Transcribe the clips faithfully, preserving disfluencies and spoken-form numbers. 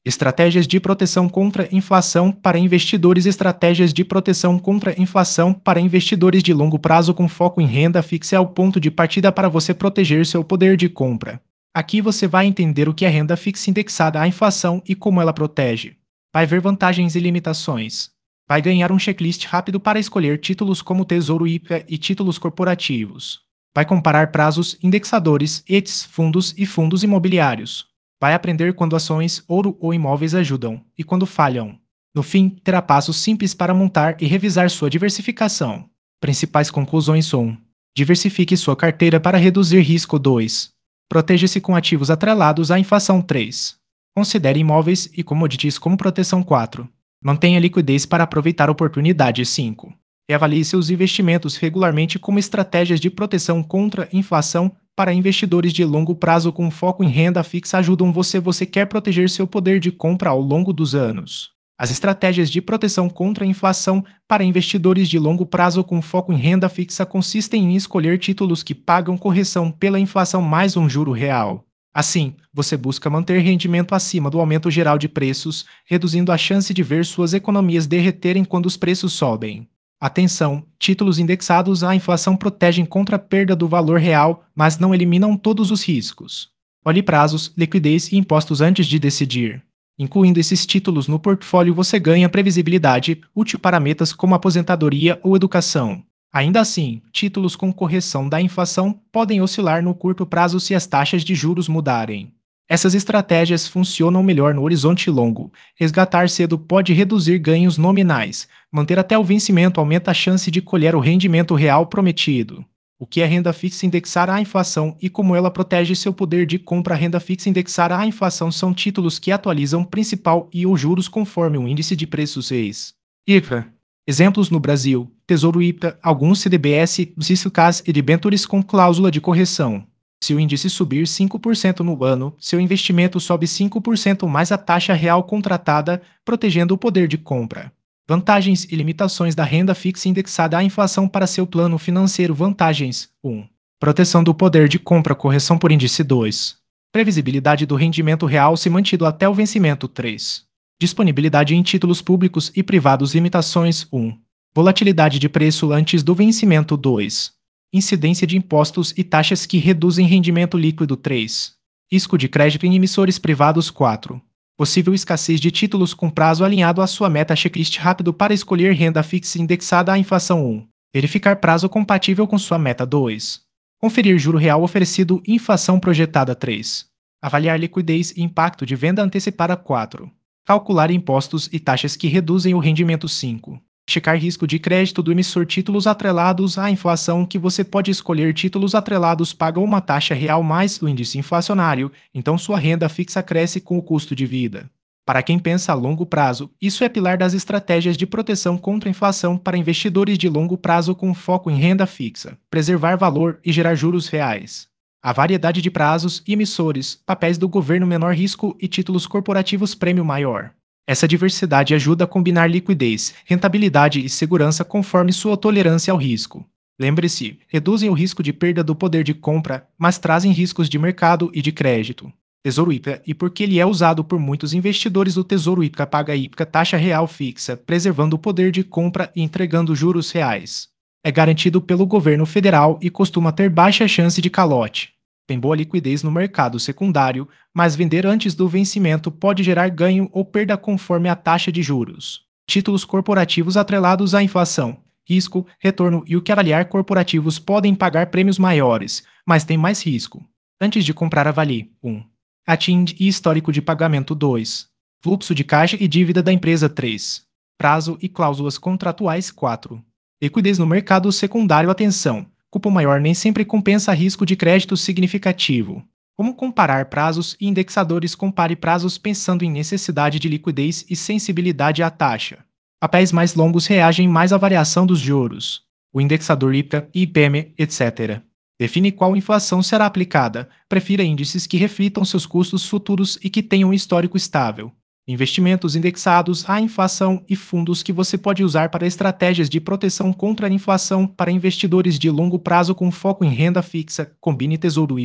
Estratégias de proteção contra inflação para investidores. Estratégias de proteção contra inflação para investidores de longo prazo com foco em renda fixa é o ponto de partida para você proteger seu poder de compra. Aqui você vai entender o que é renda fixa indexada à inflação e como ela protege. Vai ver vantagens e limitações. Vai ganhar um checklist rápido para escolher títulos como Tesouro I P C A e títulos corporativos. Vai comparar prazos, indexadores, E T Fs, fundos e fundos imobiliários. Vai aprender quando ações, ouro ou imóveis ajudam e quando falham. No fim, terá passos simples para montar e revisar sua diversificação. Principais conclusões: um. Diversifique sua carteira para reduzir risco. dois. Proteja-se com ativos atrelados à inflação. três. Considere imóveis e commodities como proteção. quatro. Mantenha liquidez para aproveitar oportunidades. cinco. E avalie seus investimentos regularmente como estratégias de proteção contra inflação para investidores de longo prazo com foco em renda fixa ajudam você. Você quer proteger seu poder de compra ao longo dos anos. As estratégias de proteção contra a inflação para investidores de longo prazo com foco em renda fixa consistem em escolher títulos que pagam correção pela inflação mais um juro real. Assim, você busca manter rendimento acima do aumento geral de preços, reduzindo a chance de ver suas economias derreterem quando os preços sobem. Atenção, títulos indexados à inflação protegem contra a perda do valor real, mas não eliminam todos os riscos. Olhe prazos, liquidez e impostos antes de decidir. Incluindo esses títulos no portfólio, você ganha previsibilidade, útil para metas como aposentadoria ou educação. Ainda assim, títulos com correção da inflação podem oscilar no curto prazo se as taxas de juros mudarem. Essas estratégias funcionam melhor no horizonte longo. Resgatar cedo pode reduzir ganhos nominais. Manter até o vencimento aumenta a chance de colher o rendimento real prometido. O que é renda fixa indexada à inflação e como ela protege seu poder de compra? A renda fixa indexada à inflação são títulos que atualizam principal e ou juros conforme o índice de preços ex. I P C A. Exemplos no Brasil: Tesouro I P C A, alguns C D B S, C I S C A S e debêntures com cláusula de correção. Se o índice subir cinco por cento no ano, seu investimento sobe cinco por cento mais a taxa real contratada, protegendo o poder de compra. Vantagens e limitações da renda fixa indexada à inflação para seu plano financeiro. Vantagens: um. Proteção do poder de compra, correção por índice. dois. Previsibilidade do rendimento real se mantido até o vencimento. três. Disponibilidade em títulos públicos e privados. Limitações: um. Volatilidade de preço antes do vencimento. dois. Incidência de impostos e taxas que reduzem rendimento líquido. três. Risco de crédito em emissores privados. quatro. Possível escassez de títulos com prazo alinhado à sua meta. Checklist rápido para escolher renda fixa indexada à inflação. um. Verificar prazo compatível com sua meta. dois. Conferir juro real oferecido e inflação projetada. três. Avaliar liquidez e impacto de venda antecipada. quatro. Calcular impostos e taxas que reduzem o rendimento. cinco. Checar risco de crédito do emissor. Títulos atrelados à inflação que você pode escolher. Títulos atrelados pagam uma taxa real mais o índice inflacionário, então sua renda fixa cresce com o custo de vida. Para quem pensa a longo prazo, isso é pilar das estratégias de proteção contra a inflação para investidores de longo prazo com foco em renda fixa, preservar valor e gerar juros reais. A variedade de prazos e emissores, papéis do governo menor risco e títulos corporativos prêmio maior. Essa diversidade ajuda a combinar liquidez, rentabilidade e segurança conforme sua tolerância ao risco. Lembre-se, reduzem o risco de perda do poder de compra, mas trazem riscos de mercado e de crédito. Tesouro I P C A. E porque ele é usado por muitos investidores, o Tesouro I P C A paga I P C A taxa real fixa, preservando o poder de compra e entregando juros reais. É garantido pelo governo federal e costuma ter baixa chance de calote. Tem boa liquidez no mercado secundário, mas vender antes do vencimento pode gerar ganho ou perda conforme a taxa de juros. Títulos corporativos atrelados à inflação. Risco, retorno e o que avaliar. Corporativos podem pagar prêmios maiores, mas tem mais risco. Antes de comprar, avalie: um. A T I N D e histórico de pagamento. dois. Fluxo de caixa e dívida da empresa. três. Prazo e cláusulas contratuais. quatro. Liquidez no mercado secundário. Atenção! Cupom maior nem sempre compensa risco de crédito significativo. Como comparar prazos e indexadores? Compare prazos pensando em necessidade de liquidez e sensibilidade à taxa. Papéis mais longos reagem mais à variação dos juros. O indexador I P C A, I P M, etcétera. Define qual inflação será aplicada. Prefira índices que reflitam seus custos futuros e que tenham um histórico estável. Investimentos indexados à inflação e fundos que você pode usar para estratégias de proteção contra a inflação para investidores de longo prazo com foco em renda fixa. Combine Tesouro I P C A,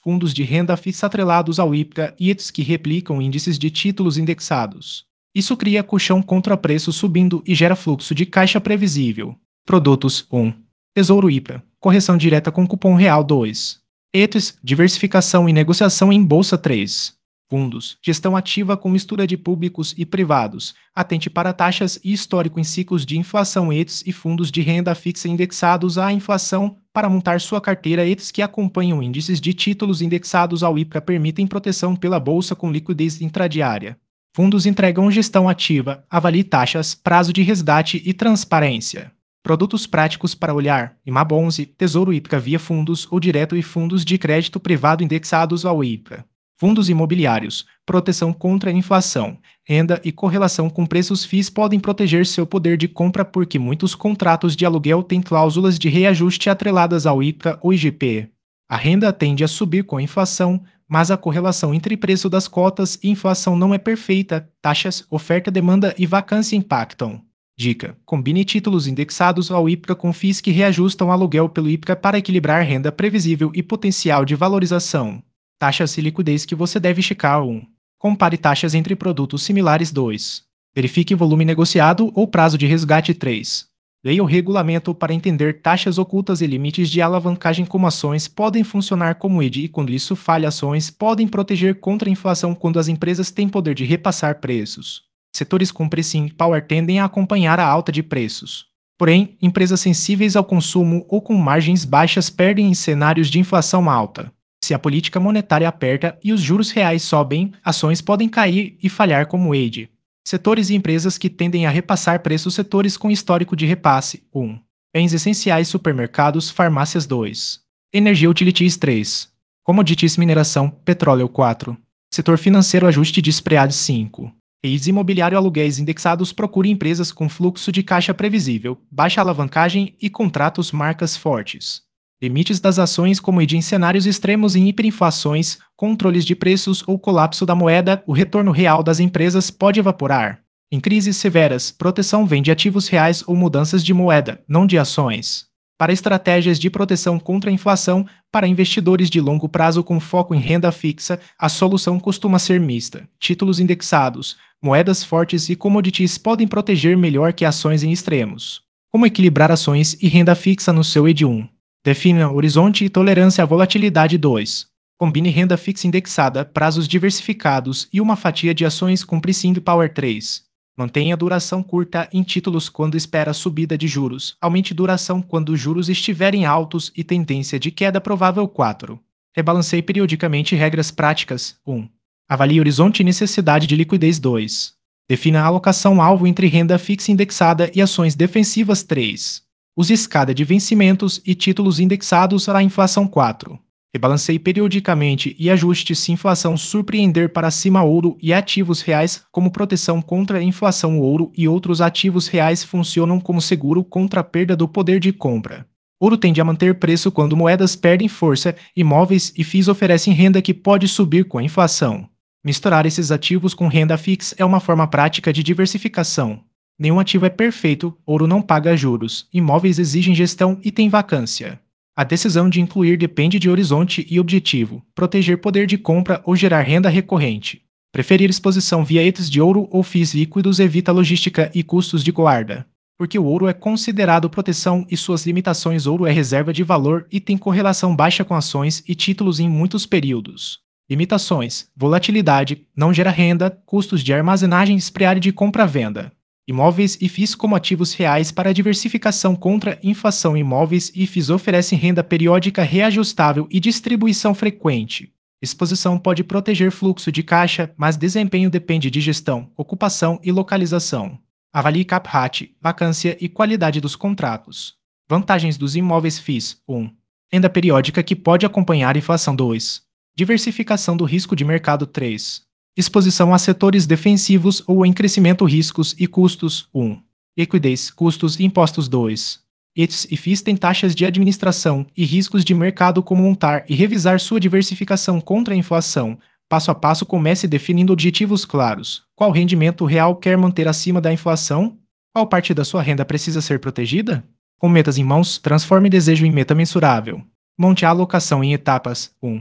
fundos de renda fixa atrelados ao I P C A e E Ts que replicam índices de títulos indexados. Isso cria colchão contra preço subindo e gera fluxo de caixa previsível. Produtos um. Tesouro I P C A, correção direta com cupom real dois. E Ts, diversificação e negociação em bolsa três. Fundos, gestão ativa com mistura de públicos e privados, atente para taxas e histórico em ciclos de inflação E Ts e fundos de renda fixa indexados à inflação para montar sua carteira E Ts que acompanham índices de títulos indexados ao I P C A permitem proteção pela bolsa com liquidez intradiária. Fundos entregam gestão ativa, avalie taxas, prazo de resgate e transparência. Produtos práticos para olhar, I M A B onze, Tesouro I P C A via fundos ou direto e fundos de crédito privado indexados ao I P C A. Fundos imobiliários, proteção contra a inflação, renda e correlação com preços F I Is podem proteger seu poder de compra porque muitos contratos de aluguel têm cláusulas de reajuste atreladas ao I P C A ou I G P. A renda tende a subir com a inflação, mas a correlação entre preço das cotas e inflação não é perfeita, taxas, oferta, demanda e vacância impactam. Dica: combine títulos indexados ao I P C A com F I Is que reajustam aluguel pelo I P C A para equilibrar renda previsível e potencial de valorização. Taxas e liquidez que você deve checar um. Compare taxas entre produtos similares dois. Verifique volume negociado ou prazo de resgate três. Leia o regulamento para entender taxas ocultas e limites de alavancagem como ações podem funcionar como E D e quando isso falha ações podem proteger contra a inflação quando as empresas têm poder de repassar preços. Setores com pricing power tendem a acompanhar a alta de preços. Porém, empresas sensíveis ao consumo ou com margens baixas perdem em cenários de inflação alta. Se a política monetária aperta e os juros reais sobem, ações podem cair e falhar como E D. Setores e empresas que tendem a repassar preços. Setores com histórico de repasse um. Bens essenciais, supermercados, farmácias dois. Energia utilities três. Commodities, mineração, petróleo quatro. Setor financeiro, ajuste de spread cinco. R E I S imobiliário, aluguéis indexados. Procure empresas com fluxo de caixa previsível, baixa alavancagem e contratos marcas fortes. Limites das ações como E D em cenários extremos em hiperinflações, controles de preços ou colapso da moeda, o retorno real das empresas pode evaporar. Em crises severas, proteção vem de ativos reais ou mudanças de moeda, não de ações. Para estratégias de proteção contra a inflação, para investidores de longo prazo com foco em renda fixa, a solução costuma ser mista. Títulos indexados, moedas fortes e commodities podem proteger melhor que ações em extremos. Como equilibrar ações e renda fixa no seu E D um? Defina horizonte e tolerância à volatilidade dois. Combine renda fixa indexada, prazos diversificados e uma fatia de ações com pricing power três. Mantenha duração curta em títulos quando espera subida de juros. Aumente duração quando os juros estiverem altos e tendência de queda provável quatro. Rebalanceie periodicamente regras práticas um. Avalie horizonte e necessidade de liquidez dois. Defina a alocação-alvo entre renda fixa indexada e ações defensivas três. Use escada de vencimentos e títulos indexados à inflação quatro. Rebalanceie periodicamente e ajuste se inflação surpreender para cima. Ouro e ativos reais como proteção contra a inflação. Ouro e outros ativos reais funcionam como seguro contra a perda do poder de compra. Ouro tende a manter preço quando moedas perdem força, imóveis e F I Is oferecem renda que pode subir com a inflação. Misturar esses ativos com renda fixa é uma forma prática de diversificação. Nenhum ativo é perfeito, ouro não paga juros, imóveis exigem gestão e tem vacância. A decisão de incluir depende de horizonte e objetivo, proteger poder de compra ou gerar renda recorrente. Preferir exposição via E Ts de ouro ou F I Is líquidos evita logística e custos de guarda. Porque o ouro é considerado proteção e suas limitações. Ouro é reserva de valor e tem correlação baixa com ações e títulos em muitos períodos. Limitações: volatilidade, não gera renda, custos de armazenagem, spread de compra-venda. Imóveis e F I Is como ativos reais para diversificação contra inflação. Imóveis e F I Is oferecem renda periódica reajustável e distribuição frequente. Exposição pode proteger fluxo de caixa, mas desempenho depende de gestão, ocupação e localização. Avalie cap rate, vacância e qualidade dos contratos. Vantagens dos imóveis. F I Is um. Renda periódica que pode acompanhar a inflação. dois. Diversificação do risco de mercado. três. Exposição a setores defensivos ou em crescimento. Riscos e custos. um. Liquidez, custos e impostos. dois. E Ts e F I Is têm taxas de administração e riscos de mercado. Como montar e revisar sua diversificação contra a inflação. Passo a passo, comece definindo objetivos claros. Qual rendimento real quer manter acima da inflação? Qual parte da sua renda precisa ser protegida? Com metas em mãos, transforme desejo em meta mensurável. Monte a alocação em etapas. um.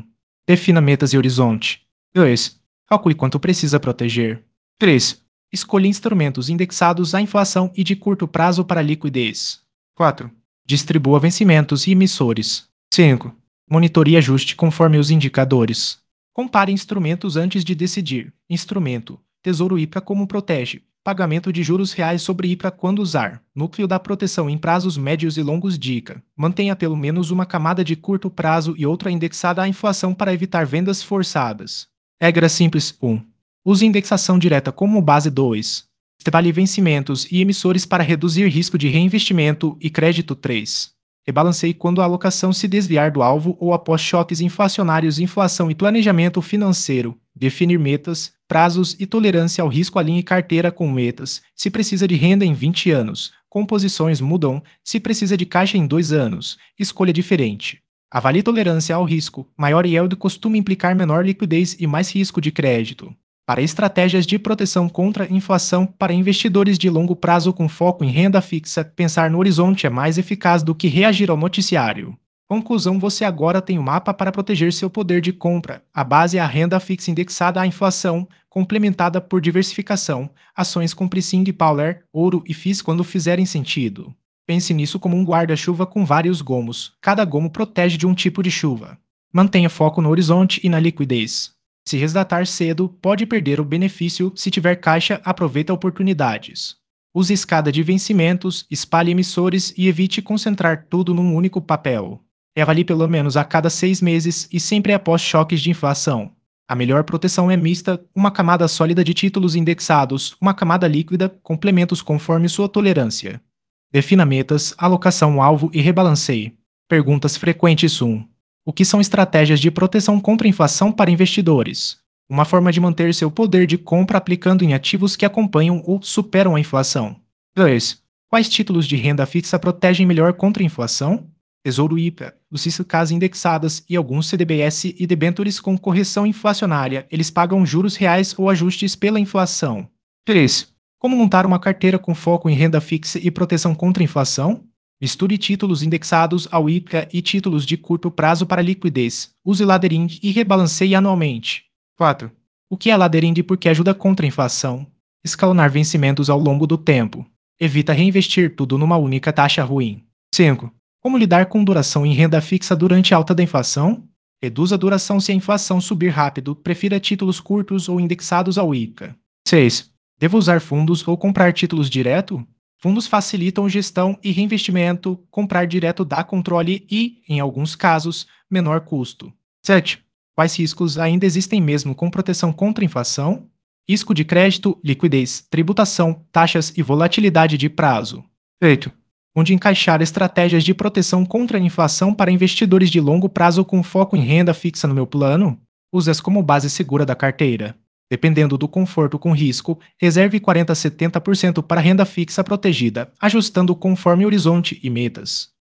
Defina metas e horizonte. dois. Calcule quanto precisa proteger. três. Escolha instrumentos indexados à inflação e de curto prazo para liquidez. quatro. Distribua vencimentos e emissores. cinco. Monitorie e ajuste conforme os indicadores. Compare instrumentos antes de decidir. Instrumento: Tesouro I P A como protege. Pagamento de juros reais sobre I P A quando usar. Núcleo da proteção em prazos médios e longos. Dica: mantenha pelo menos uma camada de curto prazo e outra indexada à inflação para evitar vendas forçadas. Regra simples um. Use indexação direta como base. dois. Separe vencimentos e emissores para reduzir risco de reinvestimento e crédito. três. Rebalanceie quando a alocação se desviar do alvo ou após choques inflacionários. Inflação e planejamento financeiro. Definir metas, prazos e tolerância ao risco. Alinhe carteira com metas. Se precisa de renda em vinte anos, composições mudam. Se precisa de caixa em dois anos, escolha diferente. Avalie tolerância ao risco. Maior yield costuma implicar menor liquidez e mais risco de crédito. Para estratégias de proteção contra inflação para investidores de longo prazo com foco em renda fixa, pensar no horizonte é mais eficaz do que reagir ao noticiário. Conclusão: você agora tem um mapa para proteger seu poder de compra. A base é a renda fixa indexada à inflação, complementada por diversificação, ações com Priscinde e Pauler, ouro e F I S quando fizerem sentido. Pense nisso como um guarda-chuva com vários gomos. Cada gomo protege de um tipo de chuva. Mantenha foco no horizonte e na liquidez. Se resgatar cedo, pode perder o benefício. Se tiver caixa, aproveita oportunidades. Use escada de vencimentos, espalhe emissores e evite concentrar tudo num único papel. Avalie pelo menos a cada seis meses e sempre após choques de inflação. A melhor proteção é mista: uma camada sólida de títulos indexados, uma camada líquida, complementos conforme sua tolerância. Defina metas, alocação-alvo e rebalanceie. Perguntas frequentes um. O que são estratégias de proteção contra a inflação para investidores? Uma forma de manter seu poder de compra aplicando em ativos que acompanham ou superam a inflação. dois. Quais títulos de renda fixa protegem melhor contra a inflação? Tesouro I P A, os C I Cs indexadas e alguns C D B S e debêntures com correção inflacionária. Eles pagam juros reais ou ajustes pela inflação. três. Como montar uma carteira com foco em renda fixa e proteção contra a inflação? Misture títulos indexados ao I P C A e títulos de curto prazo para liquidez. Use ladder e rebalanceie anualmente. quatro. O que é ladder e por que ajuda contra a inflação? Escalonar vencimentos ao longo do tempo. Evita reinvestir tudo numa única taxa ruim. cinco. Como lidar com duração em renda fixa durante a alta da inflação? Reduz a duração se a inflação subir rápido. Prefira títulos curtos ou indexados ao I P C A. seis. Devo usar fundos ou comprar títulos direto? Fundos facilitam gestão e reinvestimento. Comprar direto dá controle e, em alguns casos, menor custo. sete. Quais riscos ainda existem mesmo com proteção contra a inflação? Risco de crédito, liquidez, tributação, taxas e volatilidade de prazo. oito. Onde encaixar estratégias de proteção contra a inflação para investidores de longo prazo com foco em renda fixa no meu plano? Use-as como base segura da carteira. Dependendo do conforto com risco, reserve quarenta a setenta por cento para renda fixa protegida, ajustando conforme horizonte e metas.